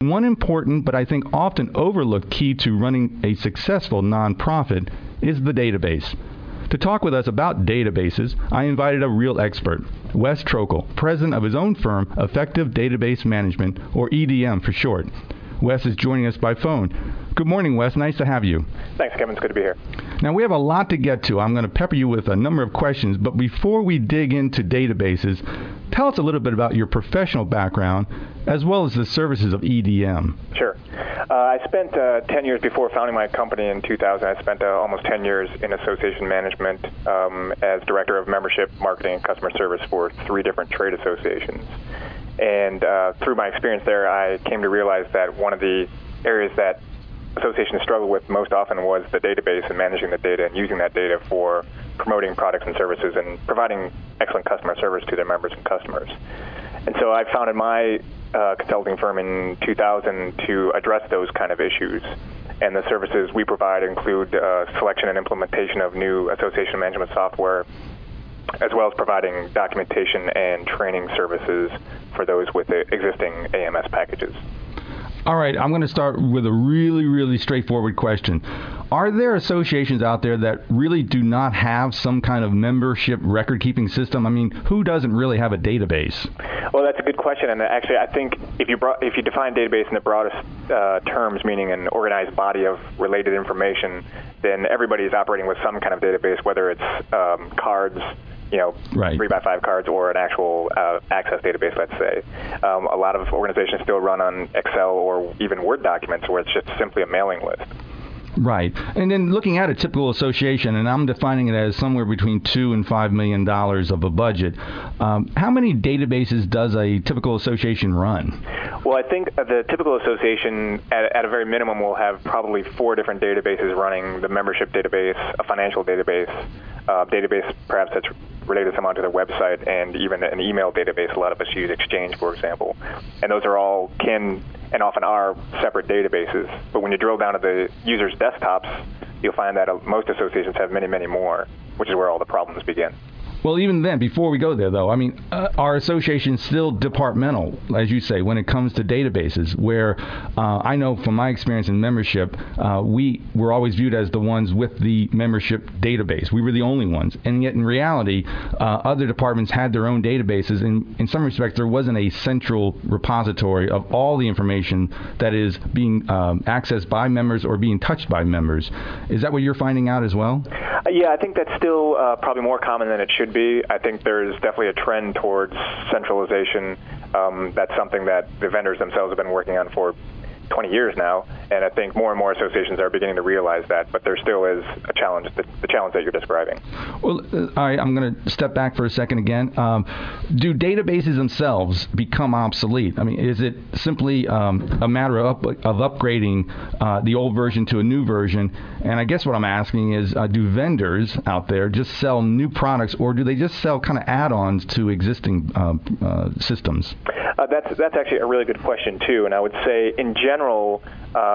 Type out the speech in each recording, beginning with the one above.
One important, but I think often overlooked key to running a successful nonprofit is the database. To talk with us about databases, I invited a real expert, Wes Trokel, president of his own firm, Effective Database Management, or EDM for short. Wes is joining us by phone. Good morning, Wes. Nice to have you. Thanks, Kevin. It's good to be here. Now, we have a lot to get to. I'm going to pepper you with a number of questions, but before we dig into databases, tell us a little bit about your professional background as well as the services of EDM. Sure. I spent 10 years before founding my company in 2000. I spent almost 10 years in association management as director of membership, marketing, and customer service for 3 different trade associations. And through my experience there, I came to realize that one of the areas that associations struggle with most often was the database and managing the data and using that data for promoting products and services and providing excellent customer service to their members and customers. And so I founded my consulting firm in 2000 to address those kind of issues. And the services we provide include selection and implementation of new association management software, as well as providing documentation and training services for those with the existing AMS packages. All right, I'm going to start with a really straightforward question. Are there associations out there that really do not have some kind of membership record-keeping system? I mean, who doesn't really have a database? Well, that's a good question, and actually, I think if you define database in the broadest terms, meaning an organized body of related information, then everybody is operating with some kind of database, whether it's cards, right. 3x5 cards, or an actual access database, let's say. A lot of organizations still run on Excel or even Word documents where it's just simply a mailing list. Right. And then looking at a typical association, and I'm defining it as somewhere between $2 and $5 million of a budget, how many databases does a typical association run? Well, I think the typical association, at a very minimum, will have probably 4 different databases running: the membership database, a financial database, database perhaps that's related somehow to their website, and even an email database. A lot of us use Exchange, for example. And those are all can and often are separate databases. But when you drill down to the user's desktops, you'll find that most associations have many more, which is where all the problems begin. Well, even then, before we go there, though, I mean, are associations still departmental, as you say, when it comes to databases, where I know from my experience in membership, we were always viewed as the ones with the membership database. We were the only ones. And yet, in reality, other departments had their own databases. And in some respects, there wasn't a central repository of all the information that is being accessed by members or being touched by members. Is that what you're finding out as well? Yeah, I think that's still probably more common than it should be. I think there's definitely a trend towards centralization. That's something that the vendors themselves have been working on for 20 years now, and I think more and more associations are beginning to realize that, but there still is a challenge, the challenge that you're describing. Well, all right, I'm going to step back for a second again. Do databases themselves become obsolete? I mean, is it simply a matter of upgrading the old version to a new version? And I guess what I'm asking is, do vendors out there just sell new products, or do they just sell kind of add-ons to existing systems? That's actually a really good question, too. And I would say, in general,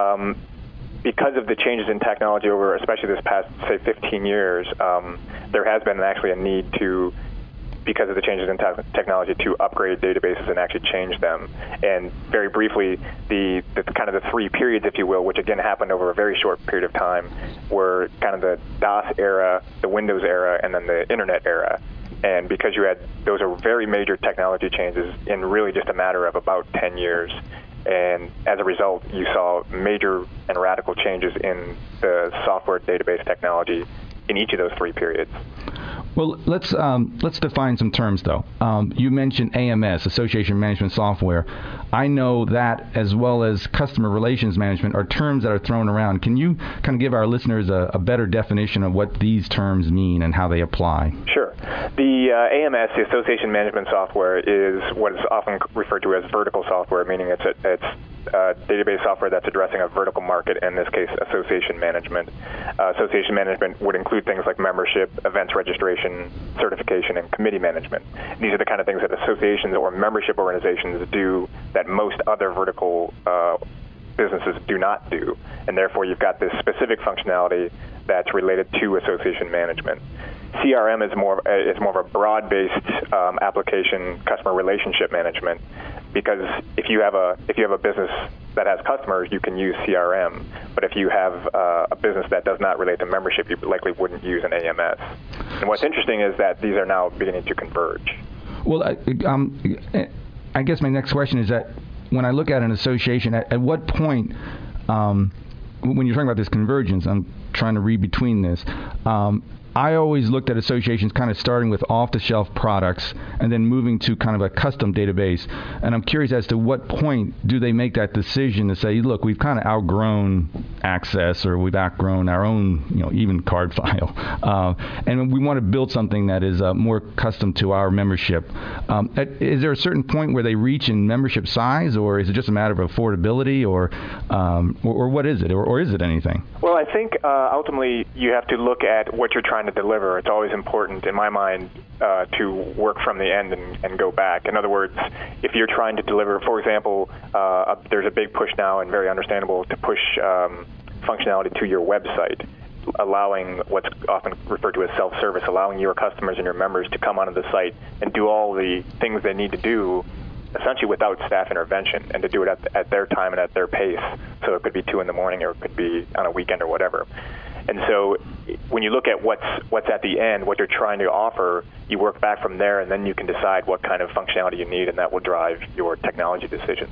because of the changes in technology over, especially this past, say, 15 years, there has been actually a need to, because of the changes in technology, to upgrade databases and actually change them. And very briefly, the kind of the 3 periods, if you will, which again happened over a very short period of time, were kind of the DOS era, the Windows era, and then the Internet era. And because those are very major technology changes in really just a matter of about 10 years. And as a result, you saw major and radical changes in the software database technology in each of those 3 periods. Well, let's define some terms, though. You mentioned AMS, Association Management Software. I know that, as well as customer relations management, are terms that are thrown around. Can you kind of give our listeners a better definition of what these terms mean and how they apply? Sure. The AMS, the Association Management Software, is what is often referred to as vertical software, meaning it's database software that's addressing a vertical market, in this case, association management. Association management would include things like membership, events registration, certification, and committee management. These are the kind of things that associations or membership organizations do that most other vertical businesses do not do, and therefore you've got this specific functionality that's related to association management. CRM is more of a broad-based application, customer relationship management, because if you have a business that has customers, you can use CRM. But if you have a business that does not relate to membership, you likely wouldn't use an AMS. And what's interesting is that these are now beginning to converge. Well, I guess my next question is that when I look at an association, at what point, when you're talking about this convergence, I'm trying to read between this. I always looked at associations kind of starting with off-the-shelf products and then moving to kind of a custom database. And I'm curious as to what point do they make that decision to say, look, we've kind of outgrown Access, or we've outgrown our own, even card file, and we want to build something that is more custom to our membership. Is there a certain point where they reach in membership size, or is it just a matter of affordability, or what is it, or is it anything? Well, I think ultimately you have to look at what you're trying to deliver. It's always important, in my mind, to work from the end and go back. In other words, if you're trying to deliver, for example, there's a big push now, and very understandable, to push functionality to your website, allowing what's often referred to as self-service, allowing your customers and your members to come onto the site and do all the things they need to do essentially without staff intervention, and to do it at their time and at their pace. So it could be 2 in the morning, or it could be on a weekend or whatever. And so when you look at what's at the end, what you're trying to offer, you work back from there, and then you can decide what kind of functionality you need, and that will drive your technology decisions.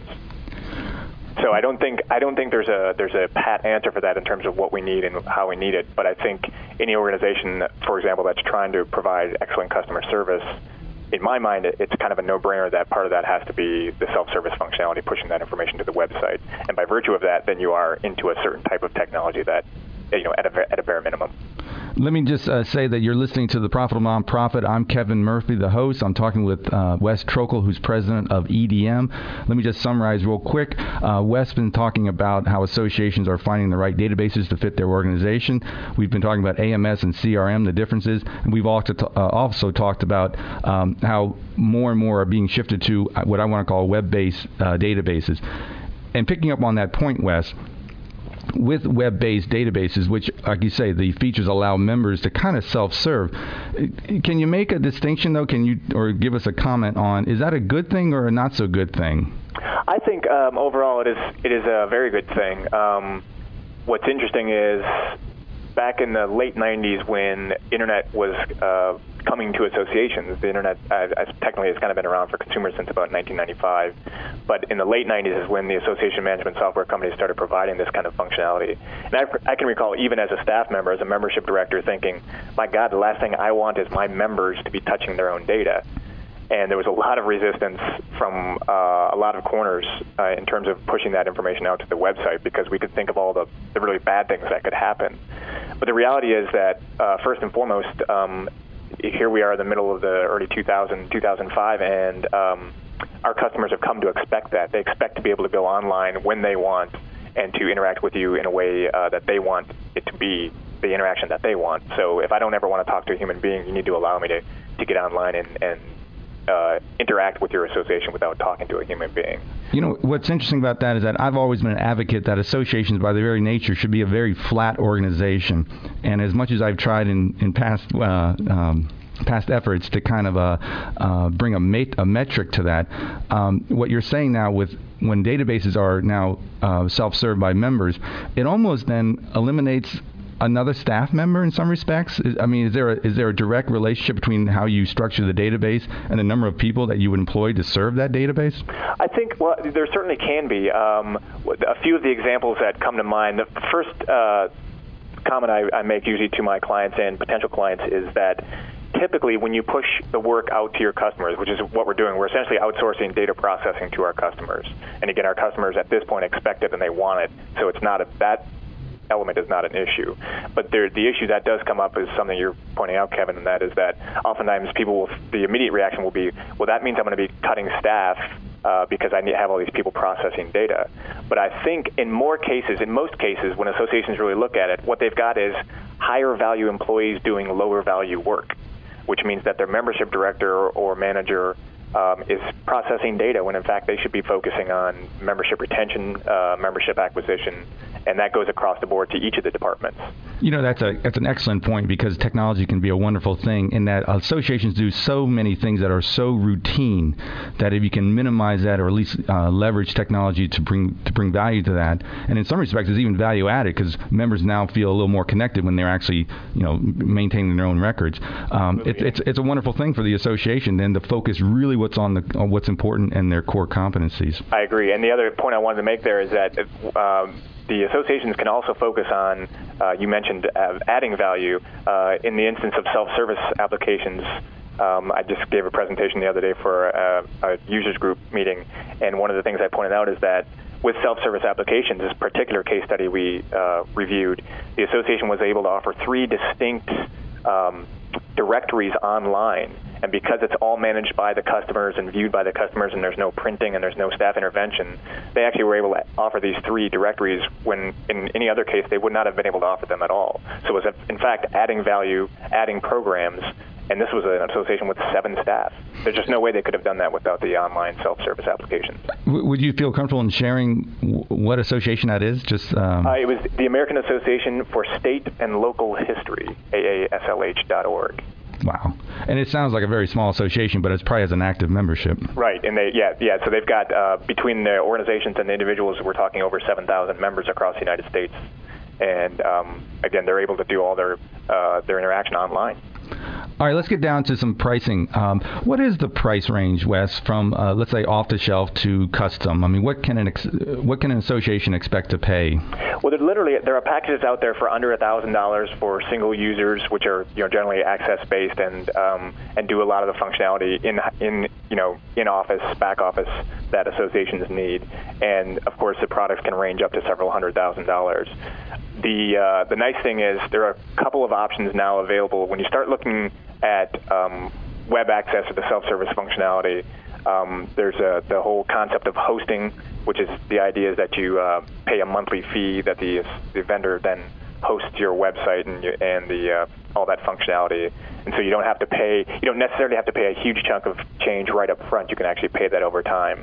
So I don't think there's a pat answer for that in terms of what we need and how we need it. But I think any organization, for example, that's trying to provide excellent customer service, in my mind, it's kind of a no-brainer that part of that has to be the self-service functionality, pushing that information to the website. And by virtue of that, then you are into a certain type of technology that, at a bare minimum. Let me just say that you're listening to The Profitable Nonprofit. I'm Kevin Murphy, the host. I'm talking with Wes Trokel, who's president of EDM. Let me just summarize real quick. Wes has been talking about how associations are finding the right databases to fit their organization. We've been talking about AMS and CRM, the differences. And we've also talked about how more and more are being shifted to what I want to call web-based databases. And picking up on that point, Wes, with web-based databases, which, like you say, the features allow members to kind of self-serve. Can you make a distinction, though? Or give us a comment on, is that a good thing or a not so good thing? I think overall it is a very good thing. What's interesting is back in the late 90s, when internet was coming to associations, the internet technically has kind of been around for consumers since about 1995, but in the late 90s is when the association management software companies started providing this kind of functionality. And I can recall, even as a staff member, as a membership director, thinking, my God, the last thing I want is my members to be touching their own data. And there was a lot of resistance from a lot of corners in terms of pushing that information out to the website, because we could think of all the really bad things that could happen. But the reality is that, first and foremost, here we are in the middle of the early 2005, and our customers have come to expect that. They expect to be able to go online when they want and to interact with you in a way that they want it to be, the interaction that they want. So if I don't ever want to talk to a human being, you need to allow me to get online and interact with your association without talking to a human being. What's interesting about that is that I've always been an advocate that associations, by their very nature, should be a very flat organization. And as much as I've tried in past efforts to kind of bring a metric to that, what you're saying now when databases are now self-served by members, it almost then eliminates another staff member in some respects. I mean, is there a direct relationship between how you structure the database and the number of people that you would employ to serve that database? I think, well, there certainly can be. A few of the examples that come to mind, the first comment I make usually to my clients and potential clients is that typically when you push the work out to your customers, which is what we're doing, we're essentially outsourcing data processing to our customers. And again, our customers at this point expect it and they want it, so it's not that element is not an issue. But the issue that does come up is something you're pointing out, Kevin, and that is that oftentimes the immediate reaction will be, well, that means I'm going to be cutting staff because I need to have all these people processing data. But I think in most cases, when associations really look at it, what they've got is higher value employees doing lower value work, which means that their membership director or manager is processing data when in fact they should be focusing on membership retention, membership acquisition, and that goes across the board to each of the departments. That's an excellent point, because technology can be a wonderful thing in that associations do so many things that are so routine that if you can minimize that, or at least leverage technology to bring value to that, and in some respects it's even value added, because members now feel a little more connected when they're actually maintaining their own records. It's a wonderful thing for the association then to focus really on what's important and their core competencies. I agree. And the other point I wanted to make there is that the associations can also focus on, you mentioned adding value in the instance of self-service applications. I just gave a presentation the other day for a users group meeting, and one of the things I pointed out is that with self-service applications, this particular case study we reviewed, the association was able to offer 3 distinct directories online. And because it's all managed by the customers and viewed by the customers, and there's no printing and there's no staff intervention, they actually were able to offer these 3 directories when in any other case they would not have been able to offer them at all. So it was, in fact, adding value, adding programs, and this was an association with 7 staff. There's just no way they could have done that without the online self-service application. Would you feel comfortable in sharing what association that is? It was the American Association for State and Local History, AASLH.org. Wow. And it sounds like a very small association, but it probably has an active membership. Right. And so they've got, between the organizations and the individuals, we're talking over 7,000 members across the United States. And again, they're able to do all their interaction online. All right, let's get down to some pricing. What is the price range, Wes, from let's say off the shelf to custom? I mean, what can an association expect to pay? Well, there are packages out there for under $1,000 for single users, which are generally access based and do a lot of the functionality in office, back office that associations need. And of course, the products can range up to several $100,000. The nice thing is there are a couple of options now available. When you start looking at web access or the self-service functionality, there's the whole concept of hosting, which is the idea is that you pay a monthly fee that the vendor then hosts your website and all that functionality. And so you don't necessarily have to pay a huge chunk of change right up front. You can actually pay that over time.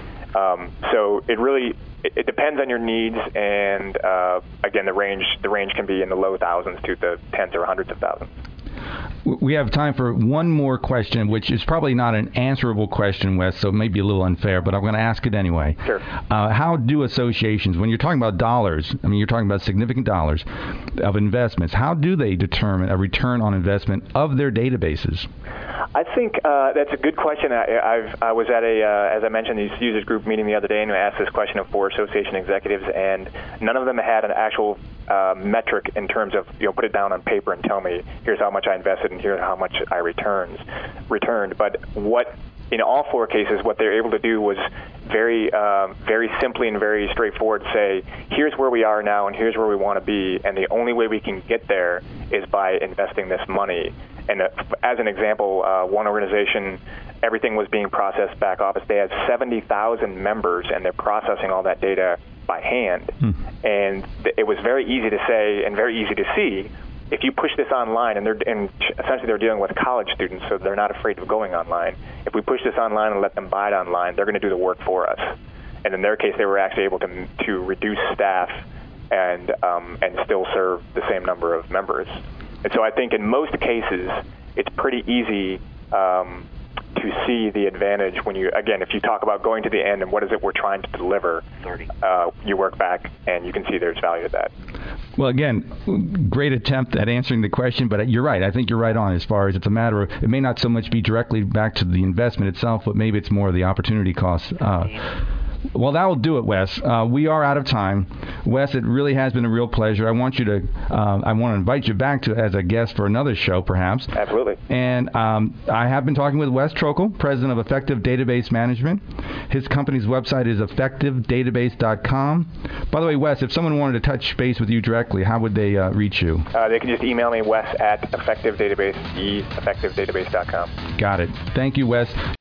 So it depends on your needs, and again, the range can be in the low thousands to the tens or hundreds of thousands. We have time for one more question, which is probably not an answerable question, Wes, so it may be a little unfair, but I'm going to ask it anyway. Sure. How do associations, when you're talking about dollars, I mean, you're talking about significant dollars of investments, how do they determine a return on investment of their databases? I think that's a good question. I was at as I mentioned, these users group meeting the other day, and I asked this question of 4 association executives, and none of them had an actual metric in terms of, put it down on paper and tell me, here's how much I invested and here's how much I returned. But in all 4 cases, what they're able to do was very simply and very straightforward say, here's where we are now and here's where we want to be, and the only way we can get there is by investing this money. And as an example, one organization, everything was being processed back office. They had 70,000 members, and they're processing all that data by hand. And it was very easy to say and very easy to see, if you push this online, and essentially they're dealing with college students, so they're not afraid of going online. If we push this online and let them buy it online, they're going to do the work for us. And in their case, they were actually able to reduce staff and still serve the same number of members. And so I think in most cases, it's pretty easy to see the advantage when if you talk about going to the end and what is it we're trying to deliver, you work back and you can see there's value to that. Well, again, great attempt at answering the question, but you're right. I think you're right on as far as it's a matter of, it may not so much be directly back to the investment itself, but maybe it's more of the opportunity cost. Well, that will do it, Wes. We are out of time. Wes, it really has been a real pleasure. I want to invite you back as a guest for another show, perhaps. Absolutely. And I have been talking with Wes Trockel, president of Effective Database Management. His company's website is effectivedatabase.com. By the way, Wes, if someone wanted to touch base with you directly, how would they reach you? They can just email me, Wes at effectivedatabase.com. Got it. Thank you, Wes.